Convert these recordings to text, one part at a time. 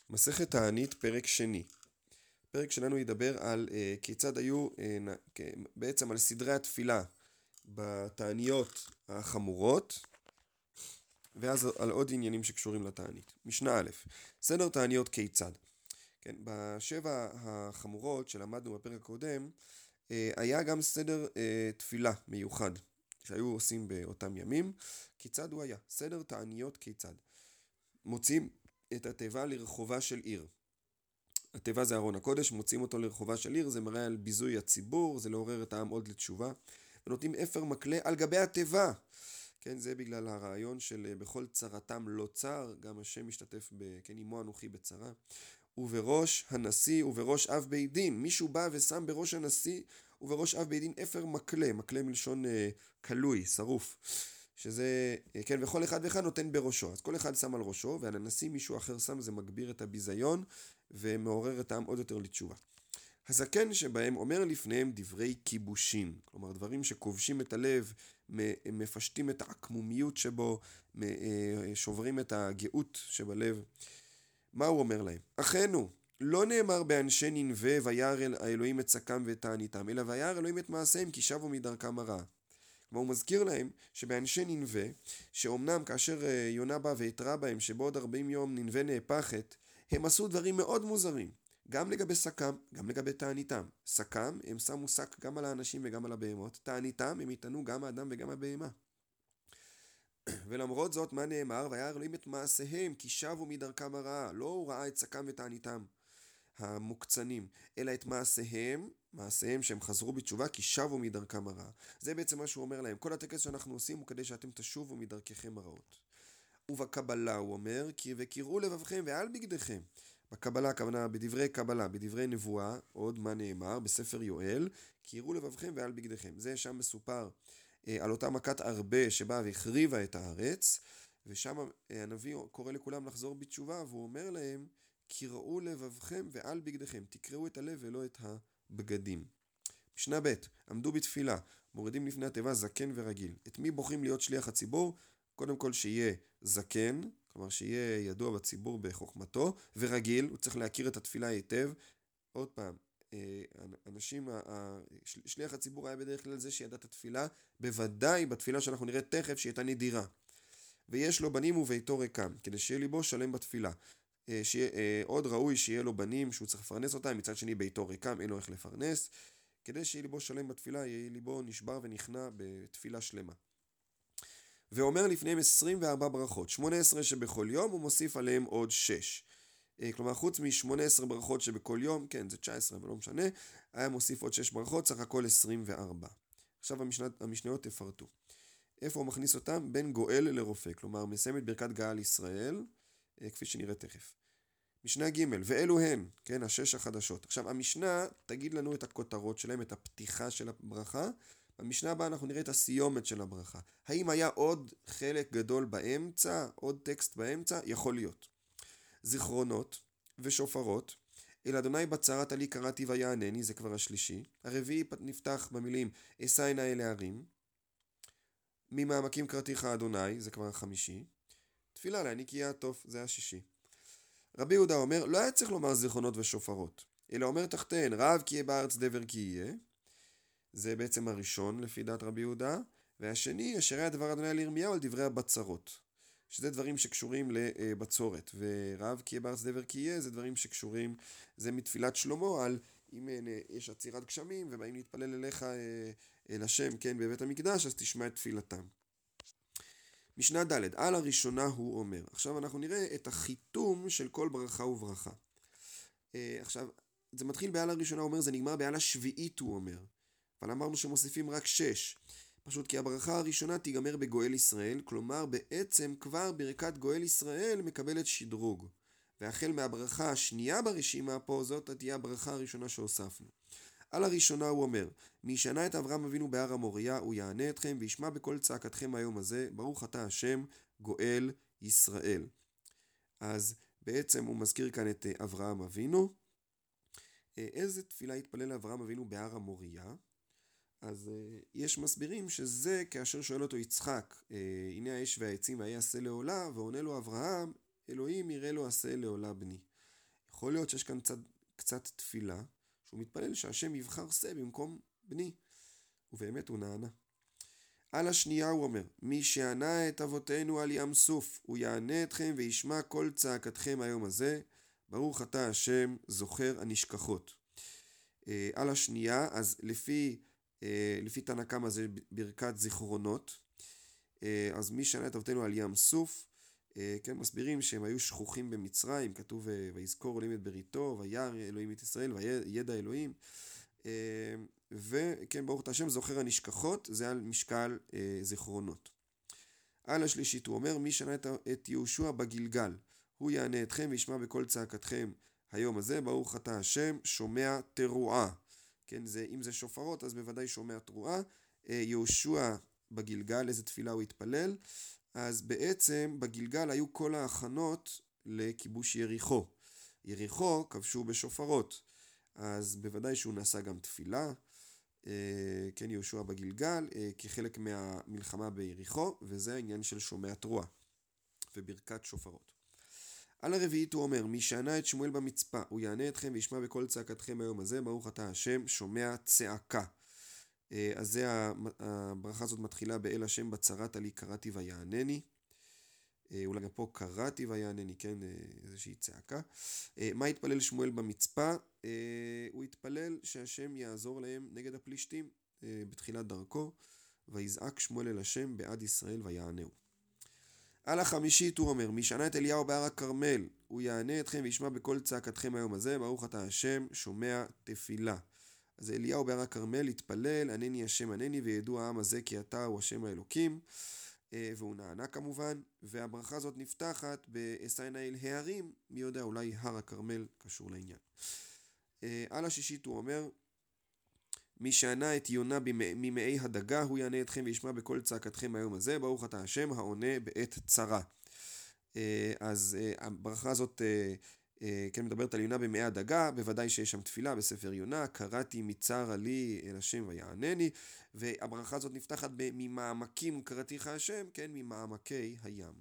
מסכת תענית, פרק שני. הפרק שלנו ידבר על כיצד היו, בעצם על סדרי התפילה בתעניות החמורות, ואז על עוד עניינים שקשורים לתענית. משנה א', סדר תעניות כיצד. כן, בשבע החמורות שלמדנו בפרק הקודם, היה גם סדר תפילה מיוחד, שהיו עושים באותם ימים. כיצד הוא היה? סדר תעניות כיצד. מוצאים את התיבה לרחובה של עיר. התיבה זה ארון הקודש, מוצאים אותו לרחובה של עיר, זה מראה על ביזוי הציבור, זה לעורר את העם עוד לתשובה. ונותנים אפר מקלה על גבי התיבה. כן, זה בגלל הרעיון של בכל צרתם לא צר, גם השם משתתף כן, עמו אנוכי בצרה. ובראש הנשיא ובראש אב בית דין, מישהו בא ושם בראש הנשיא ובראש אב בית דין אפר מקלה, מקלה מלשון קלוי, שרוף. שזה, כן, וכל אחד ואחד נותן בראשו. אז כל אחד שם על ראשו, ועל הנשיא מישהו אחר שם, זה מגביר את הביזיון, ומעורר את העם עוד יותר לתשובה. הזקן שבהם אומר לפניהם דברי כיבושין, כלומר דברים שכובשים את הלב, מפשטים את העקמומיות שבו, שוברים את הגאות שבלב. מה הוא אומר להם? אחינו, לא נאמר באנשי ננבה וירא האלוהים את צקם ואת תעניתם, אלא וירא אלוהים את מעשיהם כי שבו מדרכם הרעה. כלומר הוא מזכיר להם שבאנשי ננבה, שאומנם כאשר יונה בא והתרה בהם שבעוד 40 יום ננבה נהפכת, הם עשו דברים מאוד מוזרים, גם לגבי סקם, גם לגבי תעניתם. סקם, הם שמו שק גם על האנשים וגם על הבהמות, תעניתם, הם יתנו גם האדם וגם הבהמה. ולמרות זאת, מה נאמר? וירא אלוהים את מעשיהם, כי שבו מדרכם הרעה. לא הוא ראה את סקם ותעניתם המוקצנים, אלא את מעשיהם שהם חזרו בתשובה, כי שבו מדרכם הרעה. זה בעצם מה שהוא אומר להם. כל הטקס שאנחנו עושים הוא כדי שאתם תשובו מדרככם הרעות. ובקבלה הוא אומר, וקראו לבבכם ועל בגדיכם. בקבלה, הכוונה בדברי קבלה, בדברי נבואה, עוד מה נאמר, בספר יואל, קראו לבבכם ועל בגדיכם. זה שם מסופר על אותה מכת ארבה שבאה והחריבה את הארץ, ושם הנביא קורא לכולם לחזור בתשובה, והוא אומר להם, קראו לבבכם ועל בגדיכם, תקראו את הלב ולא את הבגדים. משנה ב', עמדו בתפילה, מורידים לפני התיבה זקן ורגיל. את מי בוחרים להיות שליח הציבור? קודם כל שיהיה זקן, כלומר שיהיה ידוע בציבור בחוכמתו, ורגיל, הוא צריך להכיר את התפילה היטב. עוד פעם, אנשים, שליח הציבור היה בדרך כלל זה שידע את התפילה, בוודאי בתפילה שאנחנו נראה תכף שהיא הייתה נדירה. ויש לו בנים וביתו ריקם, כדי שיהיה ליבו שלם בתפילה. עוד ראוי שיהיה לו בנים שהוא צריך לפרנס אותם, מצד שני ביתו ריקם, אין לו איך לפרנס. כדי שיהיה ליבו שלם בתפילה, יהיה ליבו נשבר ונכנע בתפילה שלמה. ואומר לפניהם 24 ברכות, 18 שבכל יום, הוא מוסיף עליהם עוד 6. כלומר, חוץ מ-18 ברכות שבכל יום, כן, זה 19, אבל לא משנה, היה מוסיף עוד 6 ברכות, סך הכל 24. עכשיו המשניות תפרטו. איפה הוא מכניס אותם? בין גואל לרופא, כלומר, מסיים את ברכת גאל ישראל, כפי שנראה תכף. משנה ג' ואלו הן, כן, 6 החדשות. עכשיו, המשנה תגיד לנו את הכותרות שלהם, את הפתיחה של הברכה. במשנה הבאה אנחנו נראה את הסיומת של הברכה. האם היה עוד חלק גדול באמצע, עוד טקסט באמצע? יכול להיות. זיכרונות ושופרות, אל אדוני בצרת עלי קראתי ויענני, זה כבר השלישי. הרביעי נפתח במילים אשא עיני אל ההרים. ממעמקים קראתיך אדוני, זה כבר החמישי. תפילה להעניק יהיה הטוב, זה השישי. רבי יהודה אומר, לא היה צריך לומר זיכרונות ושופרות, אלא אומר תחתיהן, רב כי יהיה בארץ דבר כי יהיה. זה בעצם הראשון לפי דעת רבי יהודה. והשני, אשר היה דבר אדוני לירמיהו על דברי הבצרות, שזה דברים שקשורים לבצורת. ורב כי יהיה בארץ דבר כי יהיה, זה דברים שקשורים, זה מתפילת שלמה על אם יש עצירת גשמים ובאים להתפלל אליך אל השם, כן, בבית המקדש, אז תשמע את תפילתם. משנה ד' על הראשונה הוא אומר. עכשיו אנחנו נראה את החיתום של כל ברכה וברכה. עכשיו, זה מתחיל בעל הראשונה, הוא אומר, זה נגמר בעל השביעית, הוא אומר. אבל אמרנו שמוסיפים רק 6. פשוט כי הברכה הראשונה תיגמר בגואל ישראל, כלומר בעצם כבר ברכת גואל ישראל מקבלת שדרוג. והחל מהברכה השנייה ברשימה פה, זאת תהיה הברכה הראשונה שהוספנו. על הראשונה הוא אומר, מי ישנה את אברהם אבינו בהר המוריה, הוא יענה אתכם וישמע בכל צעקתכם היום הזה, ברוך אתה השם גואל ישראל. אז בעצם הוא מזכיר כאן את אברהם אבינו. איזה תפילה התפלל אברהם אבינו בהר המוריה? אז יש מסבירים שזה כאשר שואל אותו יצחק, הנה האש והעצים והיה עשה לעולה, ועונה לו אברהם, אלוהים יראה לו עשה לעולה בני. יכול להיות שיש כאן קצת תפילה, שהוא מתפלל שהשם יבחר שא במקום בני, ובאמת הוא נענה. על השנייה הוא אומר, מי שענה את אבותינו על ים סוף, הוא יענה אתכם וישמע כל צעקתכם היום הזה, ברוך אתה השם זוכר הנשכחות. על השנייה, אז לפי תנא קמא זה ברכת זיכרונות, אז מי שענה את אבותינו על ים סוף, כן, מסבירים שהם היו שכוחים במצרים, כתוב ויזכור אלוהים את בריתו, וירא אלוהים את ישראל, וידע אלוהים, וכן, ברוך אתה השם זוכר הנשכחות, זה על משקל זיכרונות. על השלישית הוא אומר, מי שענה את יהושע בגלגל, הוא יענה אתכם וישמע בכל צעקתכם היום הזה, ברוך אתה השם שומע תרועה. כן, אם זה שופרות אז בוודאי שומע תרועה. יהושע בגלגל, איזה תפילה הוא התפלל? אז בעצם בגלגל היו כל ההכנות לכיבוש יריחו. יריחו כבשו בשופרות, אז בוודאי שהוא נעשה גם תפילה, כן, יהושע בגלגל, כחלק מהמלחמה ביריחו, וזה העניין של שומע תרועה וברכת שופרות. על הרביעית הוא אומר, מי שענה את שמואל במצפה, הוא יענה אתכם וישמע בכל צעקתכם היום הזה, ברוך אתה השם שומע צעקה. אז זה הברכה הזאת מתחילה באל השם בצרת עלי קראתי ויענני, אולי גם פה קראתי ויענני, כן, איזושהי צעקה. מה התפלל שמואל במצפה? הוא התפלל שהשם יעזור להם נגד הפלישתים בתחילת דרכו, ויזעק שמואל אל השם בעד ישראל ויענהו. על החמישית הוא אומר, מי שענה את אליהו בהר הכרמל, הוא יענה אתכם וישמע בכל צעקתכם היום הזה, ברוך אתה השם שומע תפילה. אז אליהו בהר הכרמל התפלל, ענני השם ענני, וידעו העם הזה כי אתה הוא השם האלוקים, והוא נענה כמובן, והברכה הזאת נפתחת באשא אל ההרים, מי יודע, אולי הר הכרמל קשור לעניין. על השישית הוא אומר, מי שענה את יונה ממאי הדגה, הוא יענה אתכם וישמע בכל צעקתכם היום הזה, ברוך אתה השם העונה בעת צרה. אז הברכה הזאת כן מדברת על יונה במאי הדגה, בוודאי שיש שם תפילה בספר יונה, קראתי מצר עלי אל השם ויענני, והברכה הזאת נפתחת ממעמקים קראתיך השם, כן, ממעמקי הים.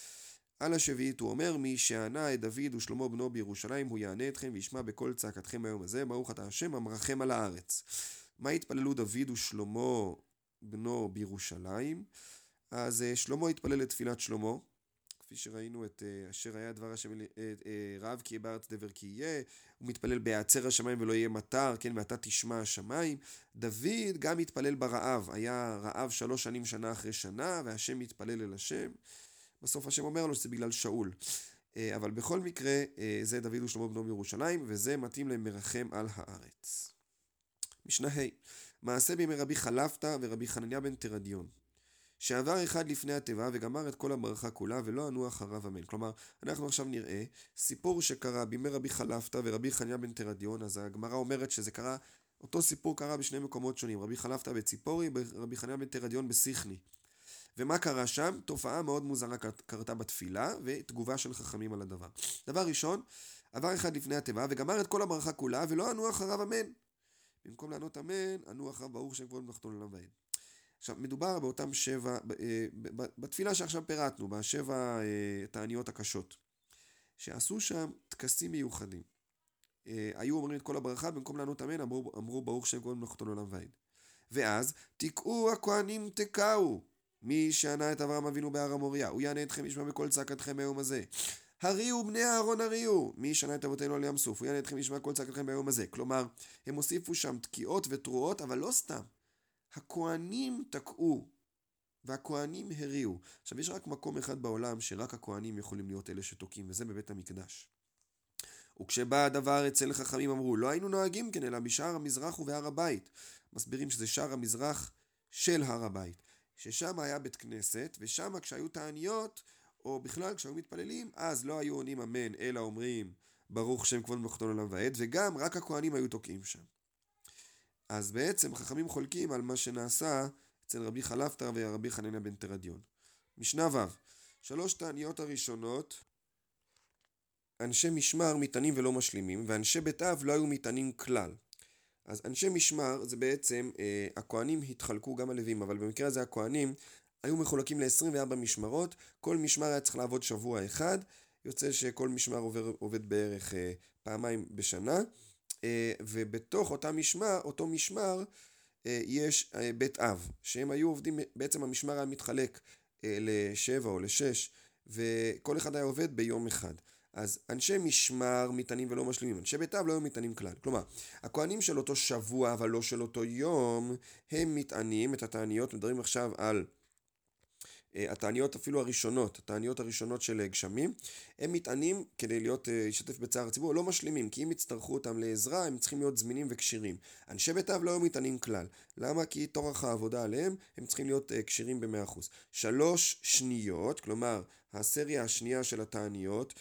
על השביעית הוא אומר, מי שענה את דוד ושלמה בנו בירושלים, הוא יענה אתכם וישמע בכל צעקתכם היום הזה, ברוך אתה השם המרחם על הארץ. מה התפללו דוד ושלמה בנו בירושלים? אז שלמה התפלל את תפילת שלמה, כפי שראינו את אשר היה דבר השם רעב כי יהיה בארץ דבר כי יהיה, הוא מתפלל בהיעצר השמיים ולא יהיה מטר, כן, ואתה תשמע השמיים. דוד גם התפלל ברעב, היה רעב 3 שנים שנה אחרי שנה, והשם מתפלל אל השם, בסוף השם אומר לו שזה בגלל שאול. אבל בכל מקרה זה דוד ושלמה בנו בירושלים, וזה מתאים למרחם על הארץ. משנה ה' מעשה בימי רבי חלפתא ורבי חנניה בן תרדיון, שעבר אחד לפני התיבה וגמר את כל הברכה כולה ולא ענו אחריו אמן. כלומר, אנחנו עכשיו נראה סיפור שקרה בימי רבי חלפתא ורבי חנניה בן תרדיון. אז הגמרא אומרת שזה קרה, אותו סיפור קרה בשני מקומות שונים, רבי חלפתא בציפורי, רבי חנניה בן תרדיון בסיכני. ומה קרה שם? תופעה מאוד מוזרה קרתה בתפילה, ותגובה של חכמים על הדבר. דבר ראשון, עבר אחד לפני התיבה וגמר את כל הברכה כולה ולא ענו אחריו אמן. במקום לענות אמן, ענו אחריו ברוך שם כבוד מלכותו לעולם ועד. עכשיו, מדובר באותם 7, בתפילה שעכשיו פירטנו, ב7 תעניות הקשות, שעשו שם טקסים מיוחדים. היו אומרים את כל הברכה, במקום לענות אמן, אמרו ברוך שם כבוד מלכותו לעולם ועד. ואז, תקעו הכהנים תקעו, מי שענה את אברהם אבינו בהר המוריה, הוא יענה אתכם ישמע בכל צעקתכם היום הזה. הריעו בני אהרון הריעו, מי שענה את אבותינו על ים סוף, הוא יענה אתכם ישמע כל צעקתכם ביום הזה. כלומר, הם הוסיפו שם תקיעות ותרועות, אבל לא סתם. הכהנים תקעו, והכהנים הריעו. עכשיו, יש רק מקום אחד בעולם שרק הכהנים יכולים להיות אלה שתוקעים, וזה בבית המקדש. וכשבא הדבר אצל חכמים אמרו, לא היינו נוהגים כן, אלא בשער המזרח ובהר הבית. מסבירים שזה שער המזרח של הר הבית. ששם היה בית כנסת, ושם כשהיו תעניות, או בכלל כשהיו מתפללים, אז לא היו עונים אמן, אלא אומרים ברוך שם כבוד מלכותו לעולם ועד, וגם רק הכהנים היו תוקעים שם. אז בעצם חכמים חולקים על מה שנעשה אצל רבי חלפתא ורבי חנניה בן תרדיון. משנה ו' 3 תעניות הראשונות, אנשי משמר מטענים ולא משלימים, ואנשי בית אב לא היו מטענים כלל. אז אנשי משמר זה בעצם, הכהנים התחלקו גם הלווים, אבל במקרה הזה הכהנים היו מחולקים ל-24 משמרות, כל משמר היה צריך לעבוד שבוע אחד, יוצא שכל משמר עובד בערך פעמיים בשנה, ובתוך אותו משמר יש בית אב, שהם היו עובדים, בעצם המשמר היה מתחלק ל7 או ל6, וכל אחד היה עובד ביום אחד. אז אנשי משמר מתענים ולא משלימים, אנשי בית אב לא היו מתענים כלל. כלומר, הכהנים של אותו שבוע אבל לא של אותו יום, הם מתענים את התעניות. מדברים עכשיו על התעניות אפילו הראשונות, התעניות הראשונות של גשמים, הם מתענים כדי להשתתף בצער הציבור, לא משלימים, כי אם יצטרכו אותם לעזרה, הם צריכים להיות זמינים וכשירים. אנשי בית אב לא היו מתענים כלל. למה? כי תורך העבודה עליהם, הם צריכים להיות כשירים ב100%. 3 שניות, כלומר, הסריה השנייה של התעניות,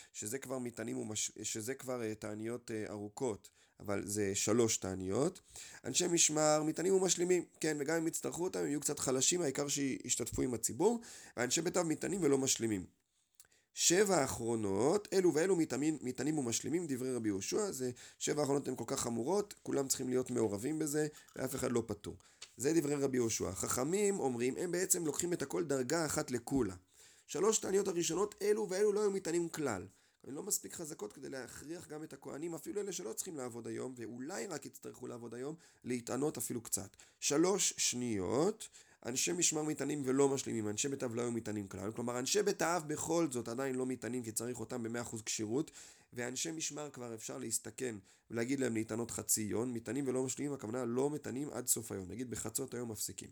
שזה כבר תעניות ארוכות, אבל זה 3 תעניות. אנשי משמר מתענים ומשלימים, כן, וגם אם יצטרכו אותם, הם יהיו קצת חלשים, העיקר שישתתפו עם הציבור, ואנשי בית אב מתענים ולא משלימים. 7 האחרונות, אלו ואלו מתענים ומשלימים, דברי רבי יהושע, זה 7 האחרונות הן כל כך חמורות, כולם צריכים להיות מעורבים בזה, ואף אחד לא פטור. זה דברי רבי יהושע. החכמים אומרים, הם בעצם לוקחים את הכל דרגה אחת לכולה. 3 תעניות הראשונות, אלו ואלו לא היו מתענים כלל. הן לא מספיק חזקות כדי להכריח גם את הכהנים, אפילו אלה שלא צריכים לעבוד היום, ואולי רק יצטרכו לעבוד היום, להתענות אפילו קצת. 3 שניות, אנשי משמר מתענים ולא משלימים, אנשי בית אב לא היו מתענים כלל, כלומר אנשי בית אב בכל זאת עדיין לא מתענים כי צריך אותם ב100% כשירות, ואנשי משמר כבר אפשר להסתכן ולהגיד להם להתענות חצי יום, מתענים ולא משלימים, הכוונה לא מתענים עד סוף היום, נגיד בחצות היום מפסיקים.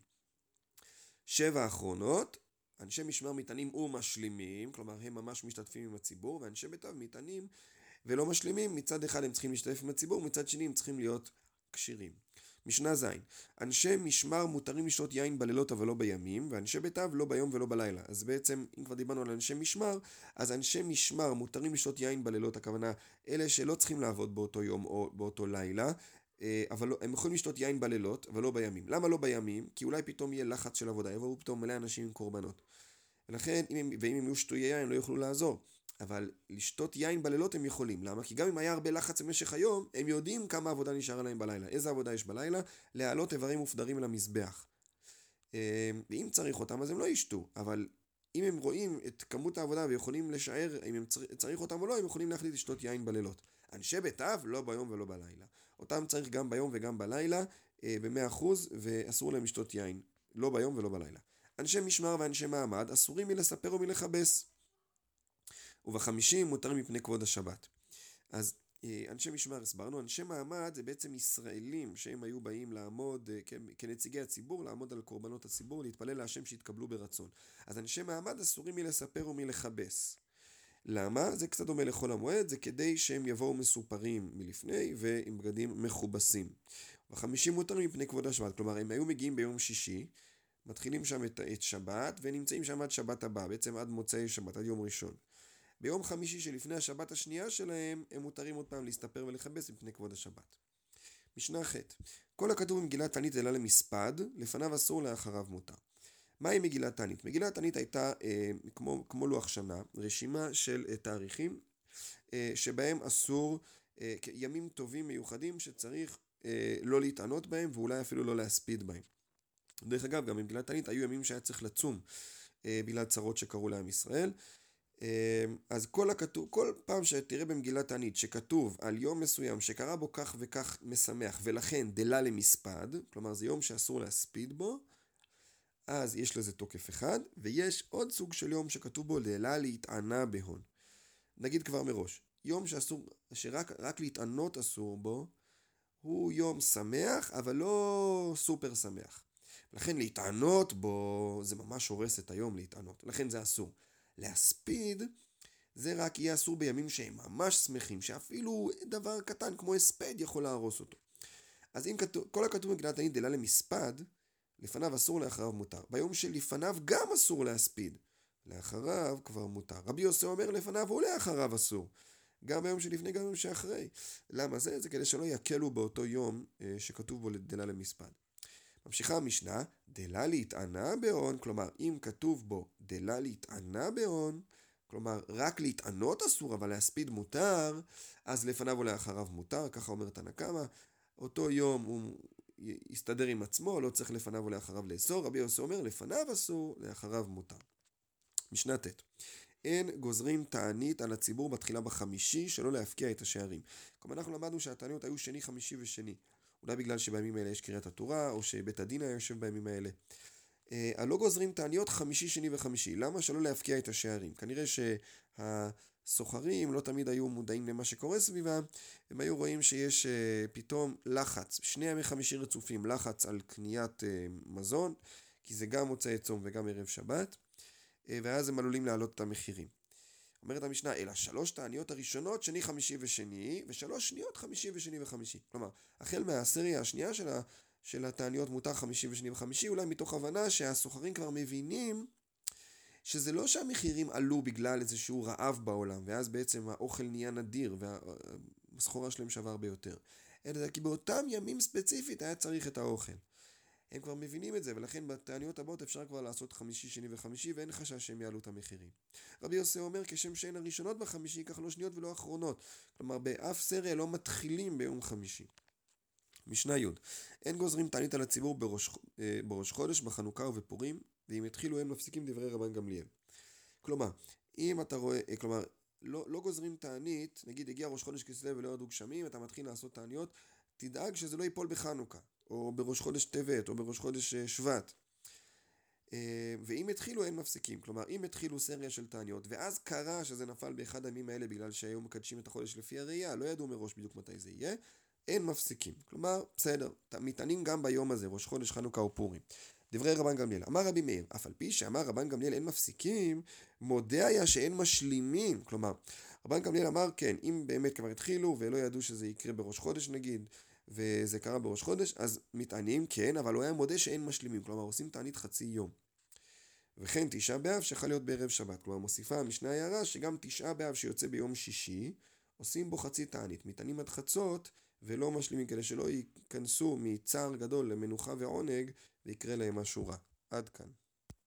7 האחרונות, אנשי משמר מתענים ומשלימים, כלומר הם ממש משתתפים עם הציבור, ואנשי בית אב מתענים ולא משלימים, מצד אחד הם צריכים להשתתף עם הציבור, מצד שני הם צריכים להיות כשירים. משנה ז', אנשי משמר מותרים לשתות יין בלילות אבל לא בימים, ואנשי בית אב לא ביום ולא בלילה. אז בעצם, אם כבר דיברנו על אנשי משמר, אז אנשי משמר מותרים לשתות יין בלילות, הכוונה אלה שלא צריכים לעבוד באותו יום או באותו לילה, אבל לא, הם יכולים לשתות יין בלילות, אבל לא בימים. למה לא בימים? כי אולי פתאום יהיה לחץ של עבודה, יבואו פתאום מלא אנשים עם קורבנות. ולכן, ואם הם יהיו שתויי יין, לא יוכלו לעזור. אבל לשתות יין בלילות הם יכולים. למה? כי גם אם היה הרבה לחץ במשך היום, הם יודעים כמה עבודה נשארה להם בלילה. איזה עבודה יש בלילה? להעלות איברים מופדרים למזבח. ואם צריך אותם, אז הם לא ישתו. אבל אם הם רואים את כמות העבודה ויכולים לשער אם הם צריך אותם או לא, הם יכולים להחליט לשתות יין בלילות. אנשי בית אב, לא ביום ולא בלילה. אותם צריך גם ביום וגם בלילה, ב100%, ואסור להם לשתות יין. לא ביום ולא בלילה. אנשי משמר ואנשי מעמד אסורים מלספר ומלכבס. וב50 מותרים מפני כבוד השבת. אז אנשי משמר הסברנו, אנשי מעמד זה בעצם ישראלים שהם היו באים לעמוד כנציגי הציבור, לעמוד על קורבנות הציבור, להתפלל להשם שיתקבלו ברצון. אז אנשי מעמד אסורים מלספר ומלכבס. למה? זה קצת דומה לחול המועד, זה כדי שהם יבואו מסופרים מלפני ועם בגדים מכובסים. ב50 מותרים מפני כבוד השבת, כלומר הם היו מגיעים ביום שישי, מתחילים שם את שבת ונמצאים שם עד שבת הבא, בעצם עד מוצאי שבת, עד יום ראשון. ביום חמישי שלפני השבת השנייה שלהם, הם מותרים עוד פעם להסתפר ולכבס מפני כבוד השבת. משנה ח' כל הכתוב במגילת תענית אלא למספד, לפניו אסור לאחריו מותר. מהי מגילת תענית? מגילת תענית הייתה כמו לוח שנה, רשימה של תאריכים שבהם אסור ימים טובים מיוחדים שצריך לא להתענות בהם ואולי אפילו לא להספיד בהם. דרך אגב, גם במגילת תענית היו ימים שהיה צריך לצום בגלל צרות שקרו לעם ישראל. אז כל פעם שתראה במגילת תענית שכתוב על יום מסוים שקרה בו כך וכך משמח ולכן דלה למספד, כלומר זה יום שאסור להספיד בו, אז יש לזה תוקף אחד, ויש עוד סוג של יום שכתוב בו דלה להתענה בהון. נגיד כבר מראש, יום שרק להתענות אסור בו, הוא יום שמח אבל לא סופר שמח. לכן להתענות בו זה ממש הורס את היום להתענות, לכן זה אסור. להספיד זה רק יהיה אסור בימים שהם ממש שמחים, שאפילו דבר קטן כמו הספד יכול להרוס אותו. אז אם כל הכתוב במגילת תענית דלה למספד, לפניו אסור לאחריו מותר. ביום שלפניו גם אסור להספיד, לאחריו כבר מותר. רבי יוסי אומר לפניו ולאחריו אסור, גם ביום שלפני גם ביום שאחרי. למה זה? זה כדי שלא יקלו באותו יום שכתוב בו דלה למספד. ממשיכה המשנה, דלה להתענה בהון, כלומר אם כתוב בו דלה להתענה בהון, כלומר רק להתענות אסור אבל להספיד מותר, אז לפניו או לאחריו מותר, ככה אומר תנא קמא, אותו יום הוא יסתדר עם עצמו, לא צריך לפניו או לאחריו לאסור, רבי יוסי אומר לפניו אסור, לאחריו מותר. משנה ט' אין גוזרים תענית על הציבור בתחילה בחמישי, שלא להפקיע את השערים. כלומר, אנחנו למדנו שהתעניות היו שני, חמישי ושני. אולי בגלל שבימים האלה יש קריאת התורה, או שבית הדין היה יושב בימים האלה. הלא גוזרים תעניות חמישי, שני וחמישי. למה? שלא להפקיע את השערים. כנראה שהסוחרים לא תמיד היו מודעים למה שקורה סביבם, הם היו רואים שיש פתאום לחץ, שני ימי חמישי רצופים, לחץ על קניית מזון, כי זה גם מוצאי צום וגם ערב שבת, ואז הם עלולים להעלות את המחירים. אומרת המשנה, אלא 3 תעניות הראשונות, שני, חמישי ושני, ו3 שניות, חמישי ושני וחמישי. כלומר, החל מהסריה השנייה של התעניות מותר חמישי ושני וחמישי, אולי מתוך הבנה שהסוחרים כבר מבינים שזה לא שהמחירים עלו בגלל איזשהו רעב בעולם, ואז בעצם האוכל נהיה נדיר, והסחורה שלהם שווה הרבה יותר. אלא כי באותם ימים ספציפית היה צריך את האוכל. הם כבר מבינים את זה, ולכן בתעניות הבאות אפשר כבר לעשות חמישי, שני וחמישי, ואין חשש שהם יעלו את המחירים. רבי יוסי אומר, כשם שאין הראשונות בחמישי, כך לא שניות ולא אחרונות. כלומר, באף סריה לא מתחילים ביום חמישי. משנה י' אין גוזרים תענית על הציבור בראש חודש, בחנוכה ובפורים, ואם יתחילו הם מפסיקים דברי רבן גמליאל. כלומר, אם אתה רואה, לא גוזרים תענית, נגיד הגיע ראש חודש כסלו ולא ירדו גשמים, אתה מתחיל לעשות תעניות, תדאג שזה לא ייפול בחנוכה, או בראש חודש טבת, או בראש חודש שבט. ואם התחילו הם מפסיקים, כלומר אם התחילו סריה של תעניות, ואז קרה שזה נפל באחד הימים האלה בגלל שהיו מקדשים את החודש לפי הראייה, לא ידעו מראש בדיוק מתי זה יהיה, אין מפסיקים. כלומר, בסדר, מתענים גם ביום הזה, ראש חודש חנוכה או פורים. דברי רבן גמליאל, אמר רבי מאיר, אף על פי שאמר רבן גמליאל אין מפסיקים, מודה היה שאין משלימים. כלומר, רבן גמליאל אמר כן, אם באמת כבר התחילו ולא ידעו שזה יקרה בראש חודש נגיד, וזה קרה בראש חודש, אז מתענים כן, אבל הוא היה מודה שאין משלימים, כלומר עושים תענית חצי יום. וכן תשעה באב שיכול להיות בערב שבת, כלומר מוסיפה המשנה הערה שגם תשעה באב שיוצא ביום שישי, עושים בו חצי תענית, מתענים עד חצות ולא משלימים, כדי שלא ייכנסו מצער גדול למנוחה ועונג ויקרה להם משהו רע. עד כאן.